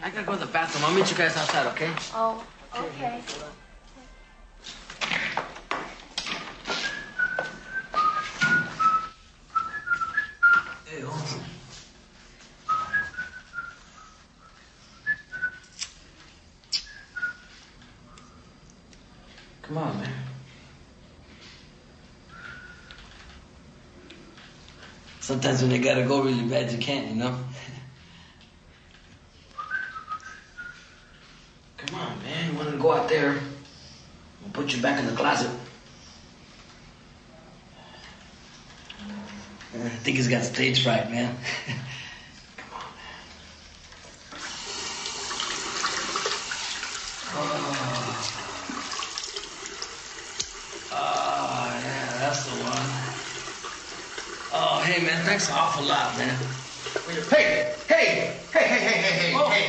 I gotta go to the bathroom. I'll meet you guys outside, okay? Oh, okay. Hey, hold on. Come on, man. Sometimes when they gotta go really bad, you can't, you know? Come on, man. You wanted to go out there. We'll put you back in the closet. I think he's got stage fright, man. Come on, man. Oh, yeah, that's the one. Oh, hey, man, thanks an awful lot, man. Hey! Oh,